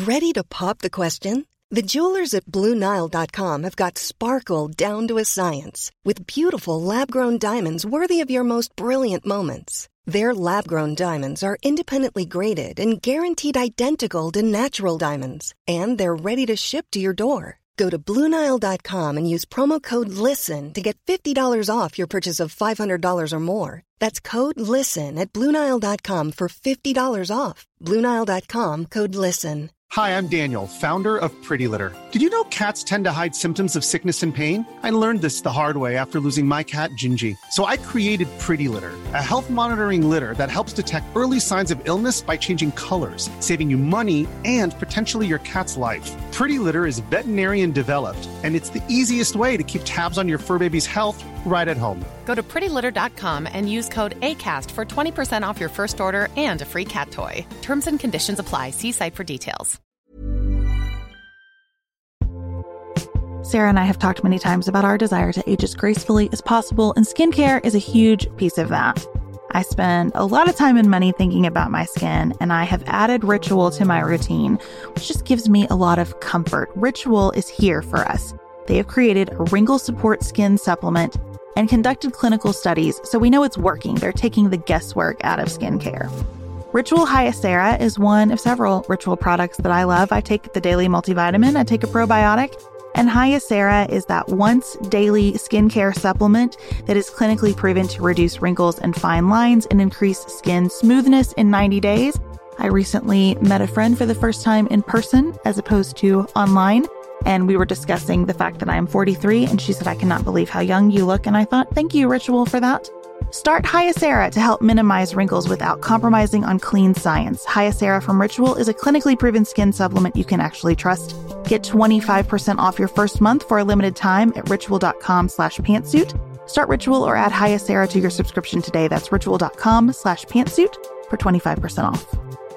Ready to pop the question? The jewelers at BlueNile.com have got sparkle down to a science with beautiful lab-grown diamonds worthy of your most brilliant moments. Their lab-grown diamonds are independently graded and guaranteed identical to natural diamonds, and they're ready to ship to your door. Go to BlueNile.com and use promo code LISTEN to get $50 off your purchase of $500 or more. That's code LISTEN at BlueNile.com for $50 off. BlueNile.com, code LISTEN. Hi, I'm Daniel, founder of Pretty Litter. Did you know cats tend to hide symptoms of sickness and pain? I learned this the hard way after losing my cat, Gingy. So I created Pretty Litter, a health monitoring litter that helps detect early signs of illness by changing colors, saving you money and potentially your cat's life. Pretty Litter is veterinarian developed, and it's the easiest way to keep tabs on your fur baby's health right at home. Go to prettylitter.com and use code ACAST for 20% off your first order and a free cat toy. Terms and conditions apply. See site for details. Sarah and I have talked many times about our desire to age as gracefully as possible, and skincare is a huge piece of that. I spend a lot of time and money thinking about my skin, and I have added Ritual to my routine, which just gives me a lot of comfort. Ritual is here for us. They have created a wrinkle support skin supplement and conducted clinical studies, so we know it's working. They're taking the guesswork out of skincare. Ritual Hyacera is one of several Ritual products that I love. I take the daily multivitamin, I take a probiotic, and Hyacera is that once daily skincare supplement that is clinically proven to reduce wrinkles and fine lines and increase skin smoothness in 90 days. I recently met a friend for the first time in person as opposed to online, and we were discussing the fact that I am 43, and she said, "I cannot believe how young you look." And I thought, thank you, Ritual, for that. Start Hyacera to help minimize wrinkles without compromising on clean science. Hyacera from Ritual is a clinically proven skin supplement you can actually trust. Get 25% off your first month for a limited time at ritual.com/pantsuit. Start Ritual or add Hyacera to your subscription today. That's ritual.com/pantsuit for 25% off.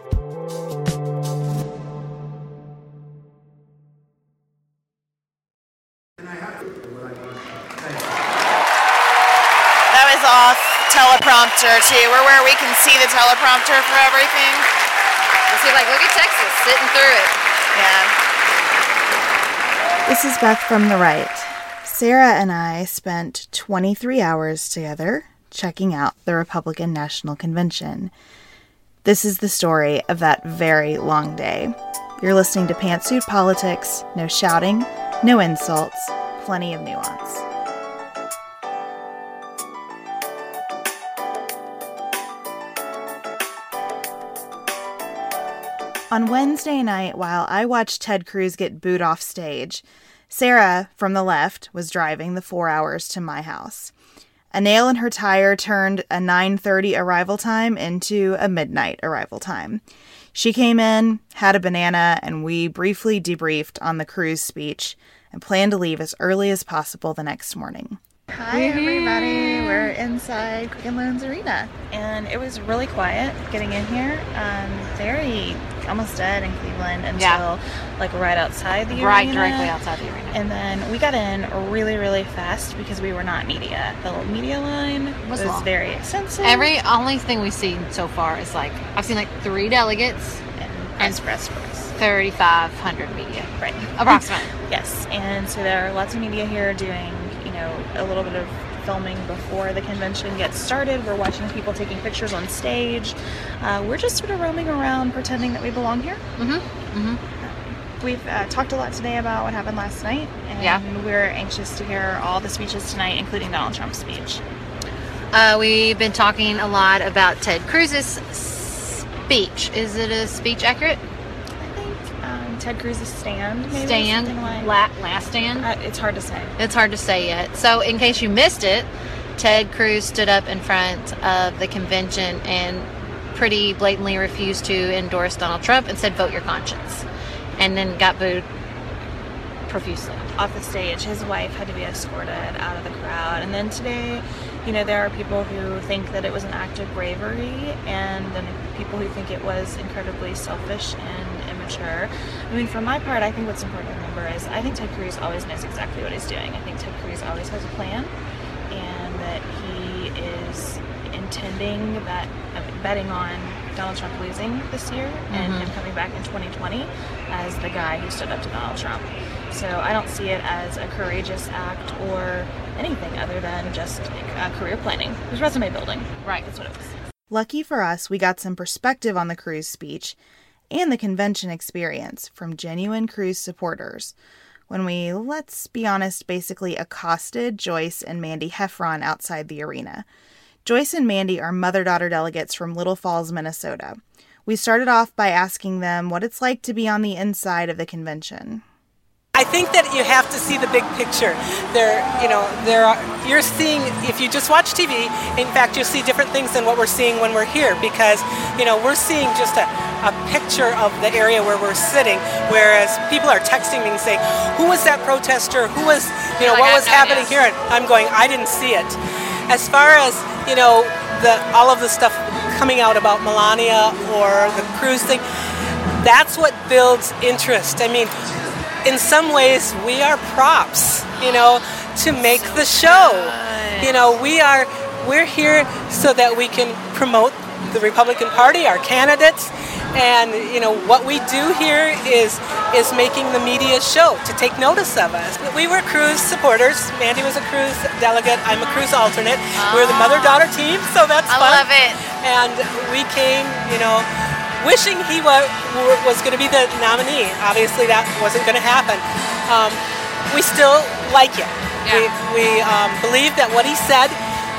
Off teleprompter too. We're where we can see the teleprompter for everything. You see, like, look at Texas sitting through it. Yeah. This is Beth from the right. Sarah and I spent 23 hours together checking out the Republican National Convention. This is the story of that very long day. You're listening to Pantsuit Politics. No shouting, no insults, plenty of nuance. On Wednesday night, while I watched Ted Cruz get booed off stage, Sarah, from the left, was driving the 4 hours to my house. A nail in her tire turned a 9:30 arrival time into a midnight arrival time. She came in, had a banana, and we briefly debriefed on the Cruz speech and planned to leave as early as possible the next morning. Hi everybody, we're inside Quicken Loans Arena, and it was really quiet getting in here. Very almost dead in Cleveland until like right outside the arena. Right, directly outside the arena. And then we got in really, really fast because we were not media. The media line was very extensive. Only thing we've seen so far is like, I've seen like 3 delegates and press. 3,500 media. Right. Approximately. Yes, and so there are lots of media here doing, a little bit of filming before the convention gets started. We're watching people taking pictures on stage. We're just sort of roaming around pretending that we belong here. We've talked a lot today about what happened last night, and we're anxious to hear all the speeches tonight, including Donald Trump's speech. We've been talking a lot about Ted Cruz's speech. Is it a speech accurate? Ted Cruz's stand, maybe? Last stand? It's hard to say. It's hard to say yet. So in case you missed it, Ted Cruz stood up in front of the convention and pretty blatantly refused to endorse Donald Trump and said, vote your conscience. And then got booed profusely. Off the stage. His wife had to be escorted out of the crowd. And then today, there are people who think that it was an act of bravery, and then people who think it was incredibly selfish and immature. For my part, I think what's important to remember is I think Ted Cruz always knows exactly what he's doing. I think Ted Cruz always has a plan, and that he is betting on Donald Trump losing this year and him coming back in 2020 as the guy who stood up to Donald Trump. So I don't see it as a courageous act or anything other than just career planning. It was resume building. Right. That's what it was. Lucky for us, we got some perspective on the Cruz speech and the convention experience from genuine Cruz supporters when we, let's be honest, basically accosted Joyce and Mandy Heffron outside the arena. Joyce and Mandy are mother-daughter delegates from Little Falls, Minnesota. We started off by asking them what it's like to be on the inside of the convention. I think that you have to see the big picture. You're seeing, if you just watch TV, in fact, you'll see different things than what we're seeing when we're here, because, we're seeing just a picture of the area where we're sitting, whereas people are texting me and saying, who was that protester? Who was, what was happening here? And I'm going, I didn't see it. As far as, all of the stuff coming out about Melania or the Cruz thing, that's what builds interest. I mean, in some ways, we are props, to make the show. We're here so that we can promote the Republican Party, our candidates, and what we do here is making the media show to take notice of us. We were Cruz supporters. Mandy was a Cruz delegate. I'm a Cruz alternate. We're the mother-daughter team, so that's fun. I love it. And we came, wishing he was going to be the nominee. Obviously, that wasn't going to happen. We still like him. Yeah. We believe that what he said,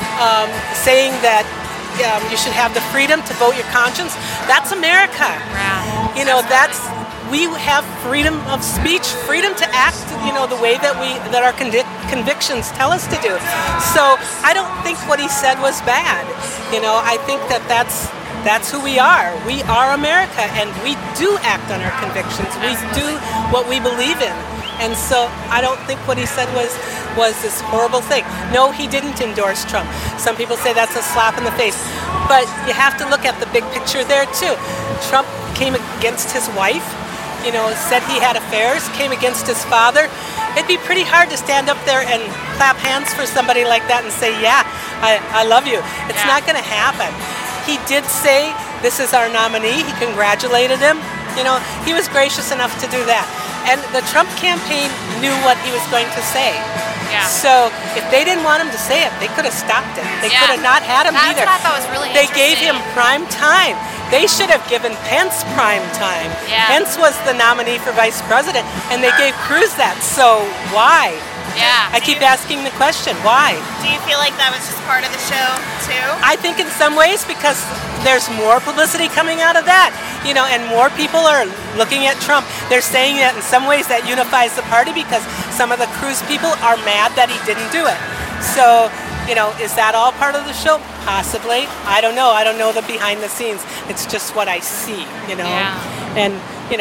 saying that you should have the freedom to vote your conscience, that's America. Wow. We have freedom of speech, freedom to act, the way that our convictions tell us to do. So I don't think what he said was bad. I think that's who we are. We are America, and we do act on our convictions. We do what we believe in. And so I don't think what he said was this horrible thing. No, he didn't endorse Trump. Some people say that's a slap in the face. But you have to look at the big picture there, too. Trump came against his wife, said he had affairs, came against his father. It'd be pretty hard to stand up there and clap hands for somebody like that and say, yeah, I love you. It's not going to happen. He did say, this is our nominee. He congratulated him. He was gracious enough to do that. And the Trump campaign knew what he was going to say. Yeah. So if they didn't want him to say it, they could have stopped it. They could have not had him either. That's what I thought was really interesting. They gave him prime time. They should have given Pence prime time. Yeah. Pence was the nominee for vice president, and they gave Cruz that. So why? Yeah. I keep asking the question, why? Do you feel like that was just part of the show, too? I think in some ways, because there's more publicity coming out of that, and more people are looking at Trump. They're saying that in some ways that unifies the party because some of the Cruz people are mad that he didn't do it. So, is that all part of the show? Possibly. I don't know. I don't know the behind the scenes. It's just what I see, Yeah. And,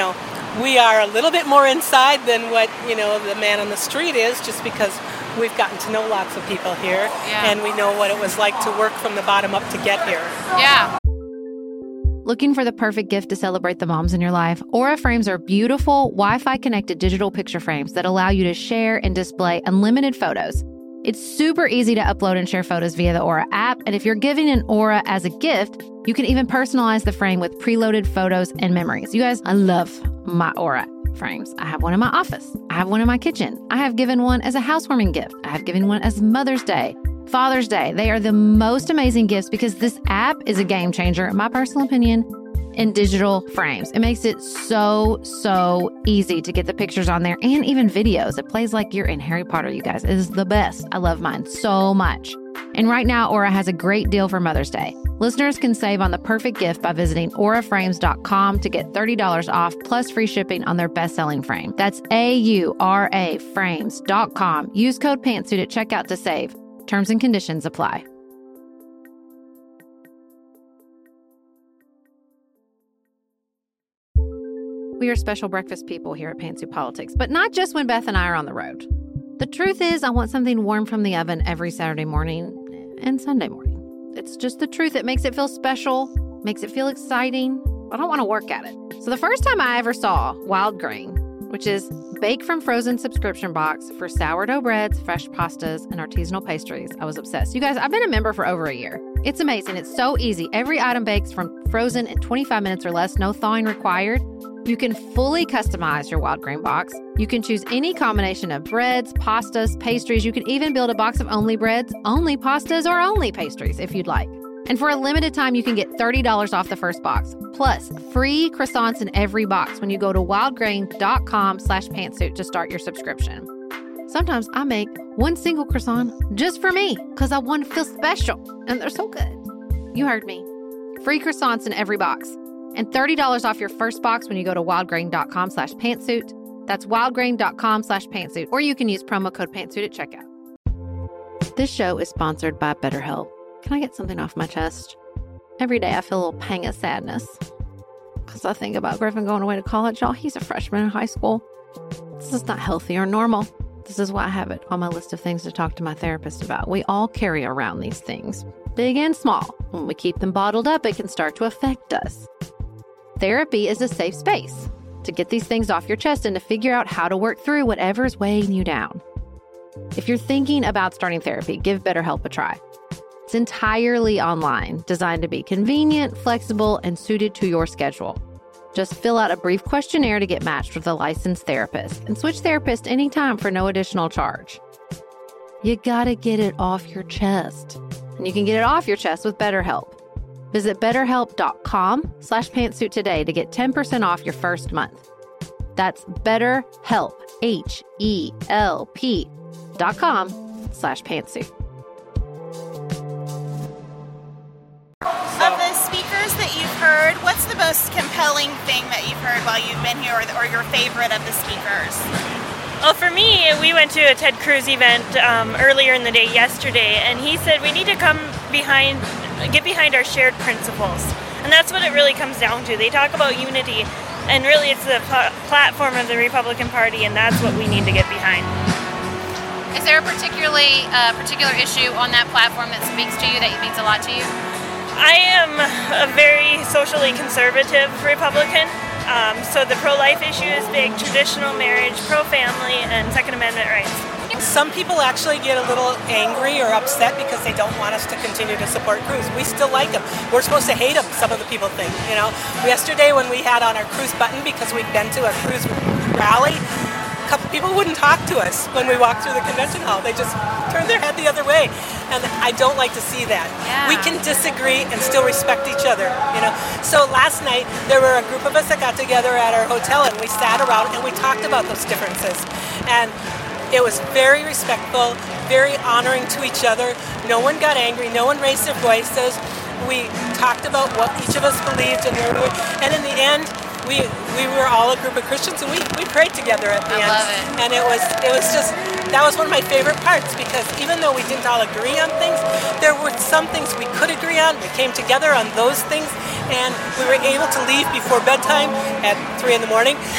we are a little bit more inside than what, the man on the street is, just because we've gotten to know lots of people here, and we know what it was like to work from the bottom up to get here. Yeah. Looking for the perfect gift to celebrate the moms in your life? Aura frames are beautiful, Wi-Fi connected digital picture frames that allow you to share and display unlimited photos. It's super easy to upload and share photos via the Aura app, and if you're giving an Aura as a gift, you can even personalize the frame with preloaded photos and memories. You guys, I love my Aura frames. I have one in my office. I have one in my kitchen. I have given one as a housewarming gift. I have given one as Mother's Day, Father's Day. They are the most amazing gifts because this app is a game changer, in my personal opinion, in digital frames. It makes it so easy to get the pictures on there and even videos. It plays like you're in Harry Potter, you guys. It is the best. I love mine so much. And right now, Aura has a great deal for Mother's Day. Listeners can save on the perfect gift by visiting auraframes.com to get $30 off plus free shipping on their best-selling frame. That's AURA frames.com. Use code PANTSUIT at checkout to save. Terms and conditions apply. We are special breakfast people here at Pantsuit Politics, but not just when Beth and I are on the road. The truth is, I want something warm from the oven every Saturday morning and Sunday morning. It's just the truth. It makes it feel special, makes it feel exciting. I don't want to work at it. So the first time I ever saw Wild Grain, which is bake from frozen subscription box for sourdough breads, fresh pastas, and artisanal pastries, I was obsessed. You guys, I've been a member for over a year. It's amazing. It's so easy. Every item bakes from frozen in 25 minutes or less, no thawing required. You can fully customize your wild grain box. You can choose any combination of breads, pastas, pastries. You can even build a box of only breads, only pastas, or only pastries if you'd like. And for a limited time, you can get $30 off the first box, plus free croissants in every box when you go to wildgrain.com/pantsuit to start your subscription. Sometimes I make one single croissant just for me because I want to feel special, and they're so good. You heard me. Free croissants in every box, and $30 off your first box when you go to wildgrain.com/pantsuit. That's wildgrain.com/pantsuit, or you can use promo code pantsuit at checkout. This show is sponsored by BetterHelp. Can I get something off my chest? Every day I feel a little pang of sadness because I think about Griffin going away to college. Y'all, he's a freshman in high school. This is not healthy or normal. This is why I have it on my list of things to talk to my therapist about. We all carry around these things, big and small. When we keep them bottled up, it can start to affect us. Therapy is a safe space to get these things off your chest and to figure out how to work through whatever's weighing you down. If you're thinking about starting therapy, give BetterHelp a try. It's entirely online, designed to be convenient, flexible, and suited to your schedule. Just fill out a brief questionnaire to get matched with a licensed therapist and switch therapists anytime for no additional charge. You gotta get it off your chest. And you can get it off your chest with BetterHelp. Visit betterhelp.com/pantsuit today to get 10% off your first month. That's BetterHelp, HELP.com/pantsuit. Of the speakers that you've heard, what's the most compelling thing that you've heard while you've been here, or your favorite of the speakers? Well, for me, we went to a Ted Cruz event earlier in the day yesterday, and he said we need to get behind our shared principles. And that's what it really comes down to. They talk about unity, and really it's the platform of the Republican Party, and that's what we need to get behind. Is there a particular issue on that platform that speaks to you, that means a lot to you? I am a very socially conservative Republican, so the pro-life issue is big, traditional marriage, pro-family, and Second Amendment rights. Some people actually get a little angry or upset because they don't want us to continue to support Cruz. We still like him. We're supposed to hate him, some of the people think, you know. Yesterday when we had on our Cruz button because we'd been to a Cruz rally, a couple people wouldn't talk to us when we walked through the convention hall. They just turned their head the other way. And I don't like to see that. Yeah. We can disagree and still respect each other, you know. So last night, there were a group of us that got together at our hotel, and we sat around and we talked about those differences. And it was very respectful, very honoring to each other. No one got angry. No one raised their voices. We talked about what each of us believed and where we were. And in the end, we were all a group of Christians, and we prayed together at the end. I love it. And it was just, that was one of my favorite parts, because even though we didn't all agree on things, there were some things we could agree on. We came together on those things, and we were able to leave before bedtime at 3 a.m,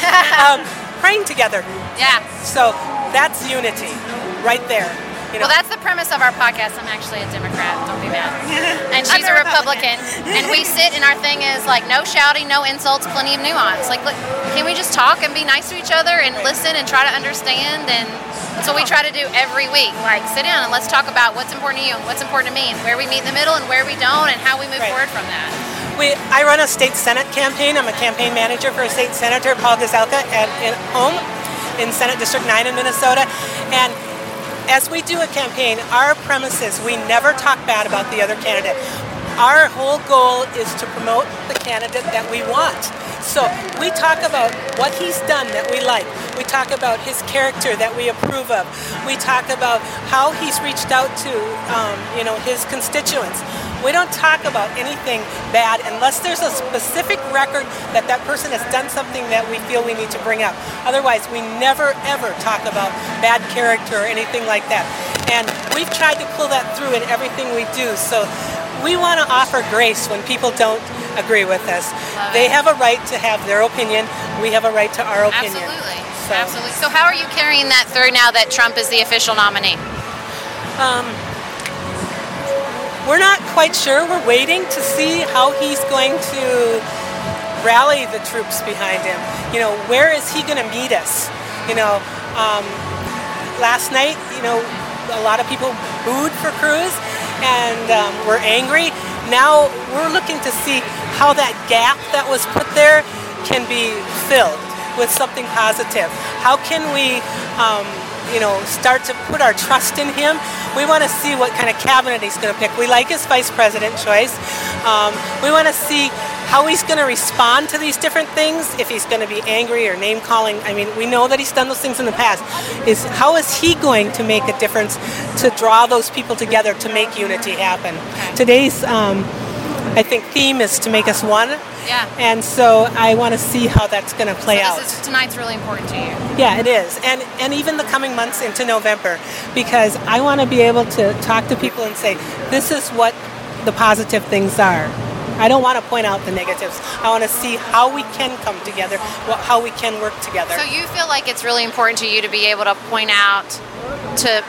praying together. Yeah. So that's unity right there. You know? Well, that's the premise of our podcast. I'm actually a Democrat. Don't be mad. And she's a Republican. And we sit, and our thing is like no shouting, no insults, plenty of nuance. Like, look, can we just talk and be nice to each other and listen and try to understand? And that's what we try to do every week. Like, sit down and let's talk about what's important to you and what's important to me, and where we meet in the middle and where we don't, and how we move forward from that. I run a state Senate campaign. I'm a campaign manager for State Senator Paul Gazelka at home in Senate District 9 in Minnesota. And as we do a campaign, our premise is we never talk bad about the other candidate. Our whole goal is to promote the candidate that we want. So we talk about what he's done that we like. We talk about his character that we approve of. We talk about how he's reached out to, his constituents. We don't talk about anything bad unless there's a specific record that person has done something that we feel we need to bring up. Otherwise, we never, ever talk about bad character or anything like that. And we've tried to pull that through in everything we do. So we want to offer grace when people don't agree with us. They have a right to have their opinion. We have a right to our opinion. Absolutely. So how are you carrying that through now that Trump is the official nominee? We're not quite sure. We're waiting to see how he's going to rally the troops behind him. You know, where is he going to meet us? You know, last night, a lot of people booed for Cruz, and we're angry. Now we're looking to see how that gap that was put there can be filled with something positive. How can we start to put our trust in him? We want to see what kind of cabinet he's going to pick. We like his vice president choice. We want to see how he's going to respond to these different things, if he's going to be angry or name-calling. I mean, we know that he's done those things in the past. How is he going to make a difference to draw those people together to make unity happen? Today's, I think, theme is to make us one. Yeah. And so I want to see how that's going to play out. Tonight's really important to you. Yeah, it is. And even the coming months into November, because I want to be able to talk to people and say, this is what the positive things are. I don't want to point out the negatives. I want to see how we can come together, how we can work together. So you feel like it's really important to you to be able to point out the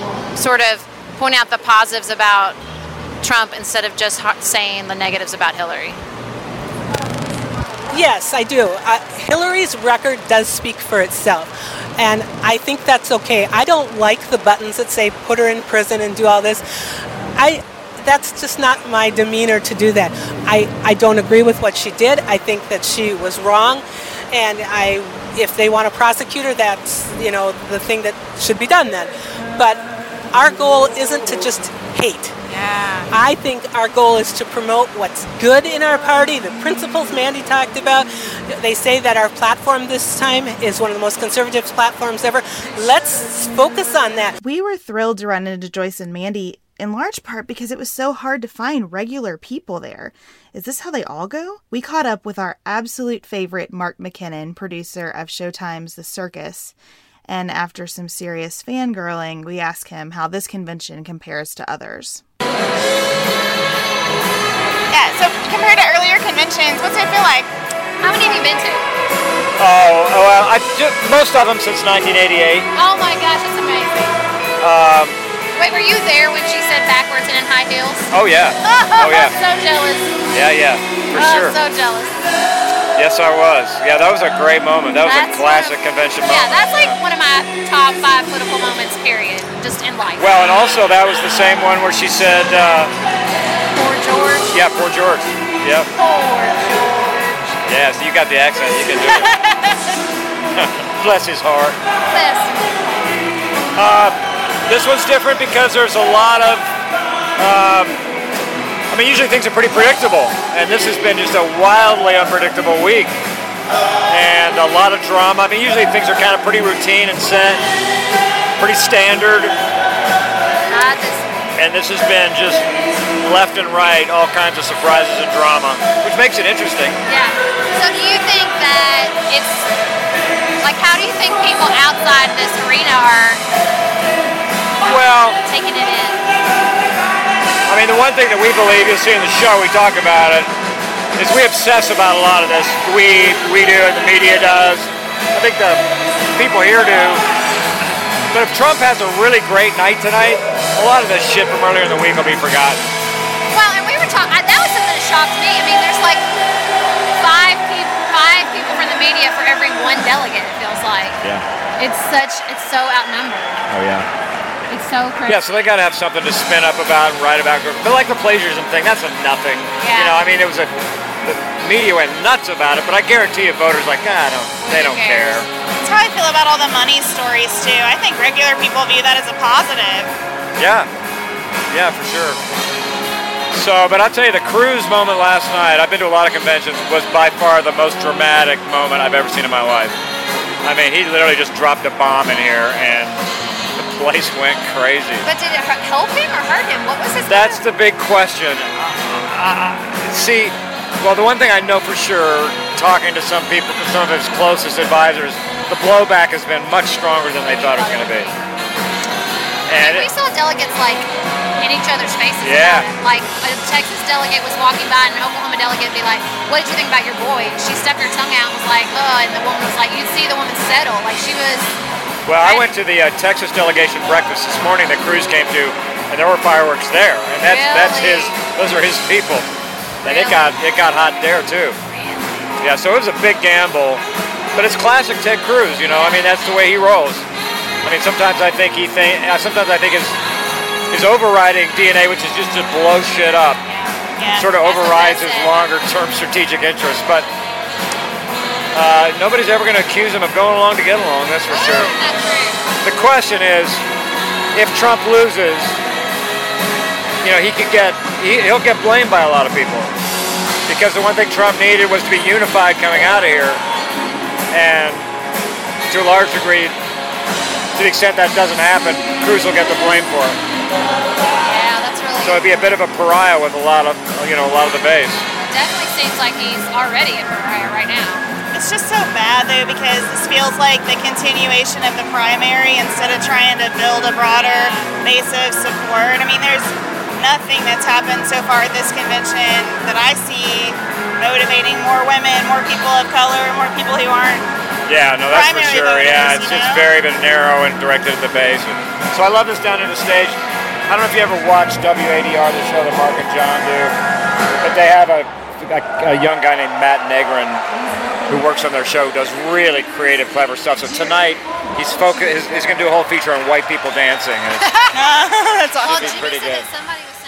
positives about Trump instead of just saying the negatives about Hillary? Yes, I do. Hillary's record does speak for itself, and I think that's okay. I don't like the buttons that say put her in prison and do all this. That's just not my demeanor to do that. I don't agree with what she did. I think that she was wrong, and if they want to prosecute her, that's the thing that should be done then. But our goal isn't to just hate. Yeah. I think our goal is to promote what's good in our party, the principles Mandy talked about. They say that our platform this time is one of the most conservative platforms ever. Let's focus on that. We were thrilled to run into Joyce and Mandy, in large part because it was so hard to find regular people there. Is this how they all go? We caught up with our absolute favorite Mark McKinnon, producer of Showtime's The Circus. And after some serious fangirling, we asked him how this convention compares to others. Yeah, so compared to earlier conventions, what's it feel like? How many have you been to? Most of them since 1988. Oh my gosh, that's amazing. Wait, were you there when she said backwards and in high heels? Oh yeah. Oh yeah. I'm so jealous. Yeah, for sure. I'm so jealous. Yes, I was. Yeah, that was a great moment. That was a classic convention moment. Yeah, that's like one of my top 5 political moments, period, just in life. Well, and also that was the same one where she said... Poor George. Yeah, poor George. Yep. Poor George. Yeah, so you got the accent. You can do it. Bless his heart. Bless. This one's different because there's a lot of... usually things are pretty predictable, and this has been just a wildly unpredictable week. And a lot of drama. Usually things are kind of pretty routine and set, pretty standard. And this has been just left and right, all kinds of surprises and drama, which makes it interesting. Yeah. So do you think that it's, how do you think people outside this arena are taking it in? The one thing that we believe, you'll see in the show, we talk about it, is we obsess about a lot of this. We do, and the media does. I think the people here do. But if Trump has a really great night tonight, a lot of this shit from earlier in the week will be forgotten. Well, and we were talking, that was something that shocked me. There's like five people from the media for every one delegate, it feels like. Yeah. It's so outnumbered. Oh, yeah. It's so crazy. Yeah, so they got to have something to spin up about and write about. But like the plagiarism thing, that's a nothing. Yeah. It was the media went nuts about it, but I guarantee you voters they don't care. That's how I feel about all the money stories too. I think regular people view that as a positive. Yeah, for sure. So, but I'll tell you, the Cruz moment last night, I've been to a lot of conventions, was by far the most dramatic moment I've ever seen in my life. He literally just dropped a bomb in here, and the place went crazy. But did it help him or hurt him? What was his... That's the big question. The one thing I know for sure, talking to some people, some of his closest advisors, the blowback has been much stronger than they thought it was going to be. And we saw delegates in each other's faces. Yeah. About it. A Texas delegate was walking by, and an Oklahoma delegate would be like, "What did you think about your boy?" She stuck her tongue out and was like, "Oh," and the woman was like, "You'd see the woman settle." She was. Well, I went to the Texas delegation breakfast this morning that Cruz came to, and there were fireworks there, and that's his. Those are his people, and it got hot there too. Really? Yeah, so it was a big gamble, but it's classic Ted Cruz. That's the way he rolls. Sometimes I think his his overriding DNA, which is just to blow shit up, sort of overrides his longer-term strategic interests. But nobody's ever going to accuse him of going along to get along, that's for sure. The question is, if Trump loses, you know, he'll get blamed by a lot of people. Because the one thing Trump needed was to be unified coming out of here. And to a large degree, to the extent that doesn't happen, Cruz will get the blame for it. Yeah, that's really. So it'd be a bit of a pariah with a lot of the base. Definitely seems like he's already a pariah right now. It's just so bad though, because this feels like the continuation of the primary instead of trying to build a broader base of support. I mean, there's nothing that's happened so far at this convention that I see motivating more women, more people of color, more people who aren't. Yeah, no, that's for sure. Voters, yeah, it's very been narrow and directed at the base. So I love this down to the stage. I don't know if you ever watched WADR, the show that Mark and John do, but they have a young guy named Matt Negrin who works on their show, does really creative, clever stuff. So tonight he's going to do a whole feature on white people dancing. That's awesome. It's pretty good. Somebody was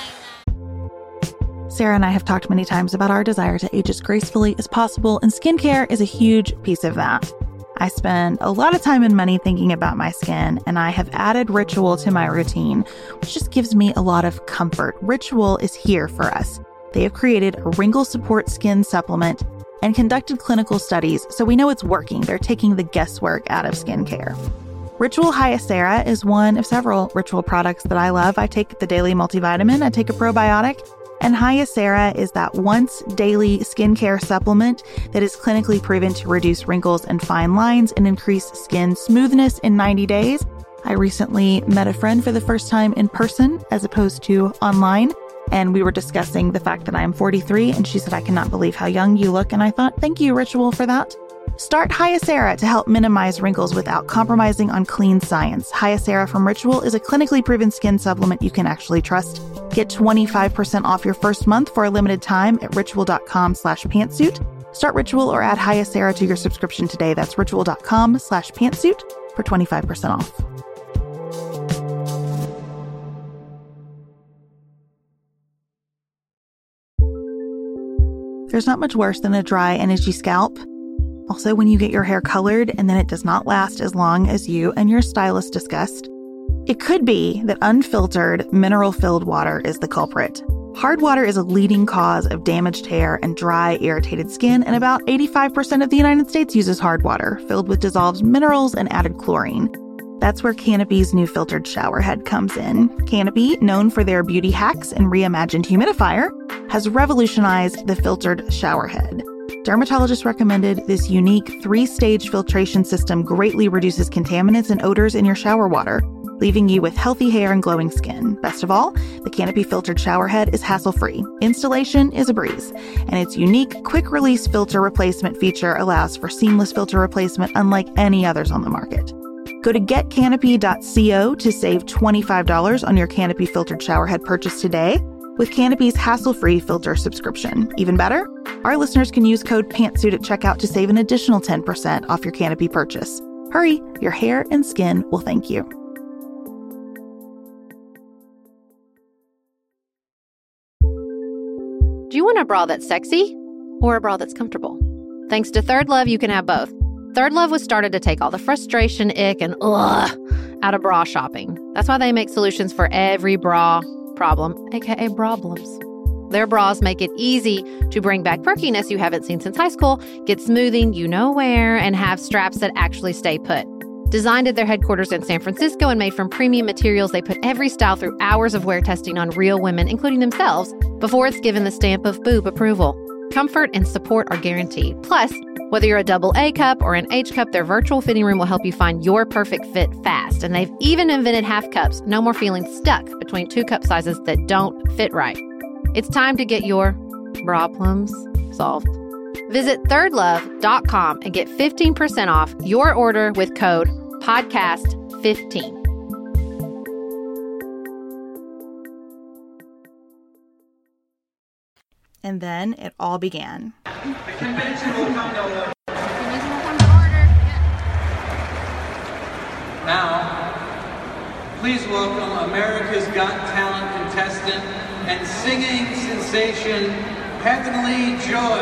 saying that. Sarah and I have talked many times about our desire to age as gracefully as possible, and skincare is a huge piece of that. I spend a lot of time and money thinking about my skin, and I have added Ritual to my routine, which just gives me a lot of comfort. Ritual is here for us. They have created a wrinkle support skin supplement and conducted clinical studies, so we know it's working. They're taking the guesswork out of skincare. Ritual Hyacera is one of several Ritual products that I love. I take the daily multivitamin, I take a probiotic, and Hyacera is that once daily skincare supplement that is clinically proven to reduce wrinkles and fine lines and increase skin smoothness in 90 days. I recently met a friend for the first time in person as opposed to online, and we were discussing the fact that I am 43, and she said, "I cannot believe how young you look." And I thought, thank you, Ritual, for that. Start Hyacera to help minimize wrinkles without compromising on clean science. Hyacera from Ritual is a clinically proven skin supplement you can actually trust. Get 25% off your first month for a limited time at ritual.com/pantsuit. Start Ritual or add Hyacera to your subscription today. That's ritual.com/pantsuit for 25% off. There's not much worse than a dry and itchy scalp. Also, when you get your hair colored and then it does not last as long as you and your stylist discussed. It could be that unfiltered, mineral-filled water is the culprit. Hard water is a leading cause of damaged hair and dry, irritated skin, and about 85% of the United States uses hard water, filled with dissolved minerals and added chlorine. That's where Canopy's new filtered shower head comes in. Canopy, known for their beauty hacks and reimagined humidifier, has revolutionized the filtered shower head. Dermatologists recommended this unique 3-stage filtration system greatly reduces contaminants and odors in your shower water, leaving you with healthy hair and glowing skin. Best of all, the Canopy filtered shower head is hassle-free. Installation is a breeze, and its unique quick-release filter replacement feature allows for seamless filter replacement unlike any others on the market. Go to getcanopy.co to save $25 on your Canopy filtered shower head purchase today with Canopy's hassle-free filter subscription. Even better, our listeners can use code PANTSUIT at checkout to save an additional 10% off your Canopy purchase. Hurry, your hair and skin will thank you. Do you want a bra that's sexy or a bra that's comfortable? Thanks to Third Love, you can have both. Third Love was started to take all the frustration, ick, and out of bra shopping. That's why they make solutions for every bra problem, aka problems. Their bras make it easy to bring back perkiness you haven't seen since high school, get smoothing you know where, and have straps that actually stay put. Designed at their headquarters in San Francisco and made from premium materials, they put every style through hours of wear testing on real women, including themselves, before it's given the stamp of boob approval. Comfort and support are guaranteed. Plus, whether you're a double A cup or an H cup, their virtual fitting room will help you find your perfect fit fast. And they've even invented half cups. No more feeling stuck between 2 cup sizes that don't fit right. It's time to get your problems solved. Visit thirdlove.com and get 15% off your order with code podcast15. And then it all began. The convention will come to order. Now, Please welcome America's Got Talent contestant and singing sensation, Heavenly Joy.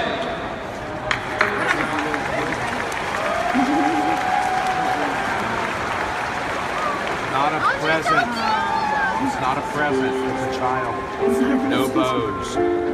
Not a present. It's not a present. It's a child. No bows.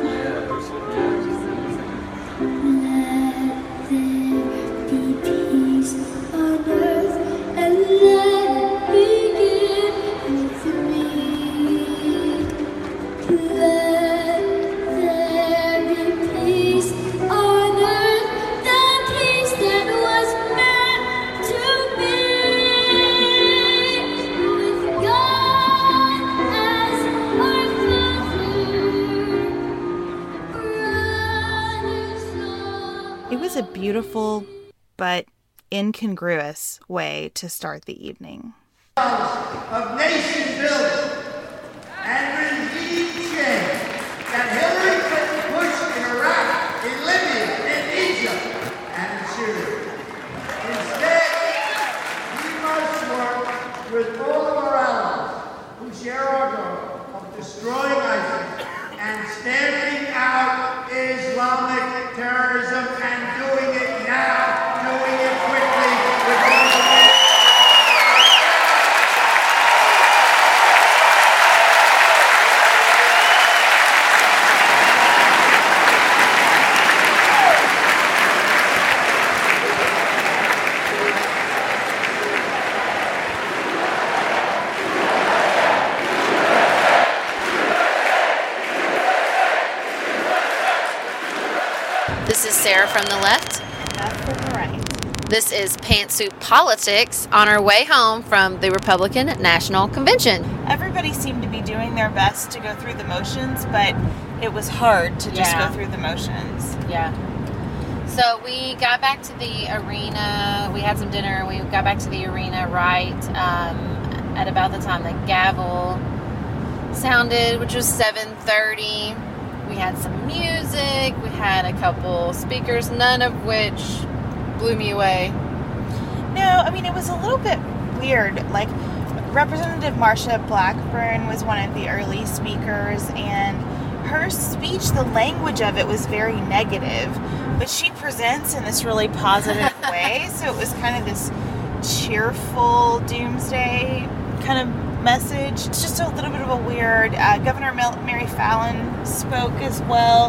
It was a beautiful but incongruous way to start the evening. Of nation building and regime change that Hillary Clinton pushed in Iraq, in Libya, in Egypt, and in Syria. Instead, we must work with all of our allies who share our goal of destroying ISIS and stamping out Islamic terrorism and doing it now, doing it quickly. This is Sarah from the left. Beth from the right. This is Pantsuit Politics on our way home from the Republican National Convention. Everybody seemed to be doing their best to go through the motions, but it was hard to just go through the motions. Yeah. So we got back to the arena. We had some dinner. We got back to the arena right at about the time the gavel sounded, which was 7:30. We had some music. We had a couple speakers, none of which blew me away. No, I mean, it was a little bit weird. Like, Representative Marsha Blackburn was one of the early speakers, and her speech, the language of it was very negative, but she presents in this really positive way, so it was kind of this cheerful doomsday kind of message. It's just a little bit of a weird. Governor Mary Fallin spoke as well.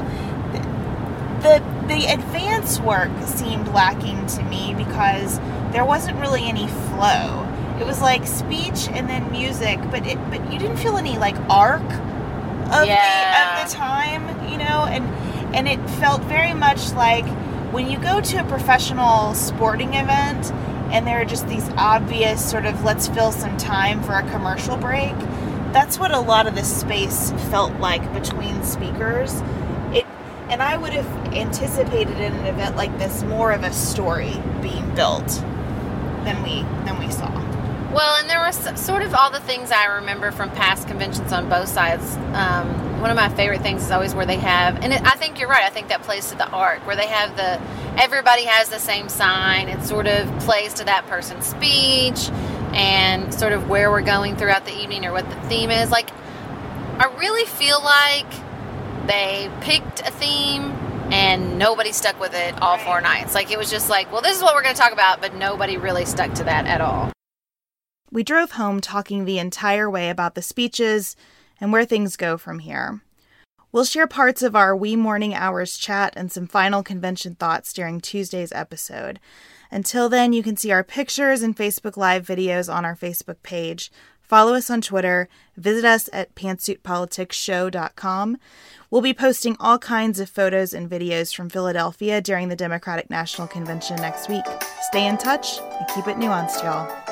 The advance work seemed lacking to me because there wasn't really any flow. It was like speech and then music, but you didn't feel any like arc of the time, you know, and it felt very much like when you go to a professional sporting event and there are just these obvious sort of let's fill some time for a commercial break. That's what a lot of this space felt like between speakers. And I would have anticipated in an event like this more of a story being built than we saw. Well, and there was sort of all the things I remember from past conventions on both sides. One of my favorite things is always where they have, and I think you're right, I think that plays to the arc, where they have everybody has the same sign. It sort of plays to that person's speech and sort of where we're going throughout the evening or what the theme is. Like, I really feel like they picked a theme and nobody stuck with it all 4 nights. Like, it was just like, well, this is what we're going to talk about, but nobody really stuck to that at all. We drove home talking the entire way about the speeches and where things go from here. We'll share parts of our wee morning hours chat and some final convention thoughts during Tuesday's episode. Until then, you can see our pictures and Facebook Live videos on our Facebook page. Follow us on Twitter. Visit us at pantsuitpoliticsshow.com. We'll be posting all kinds of photos and videos from Philadelphia during the Democratic National Convention next week. Stay in touch and keep it nuanced, y'all.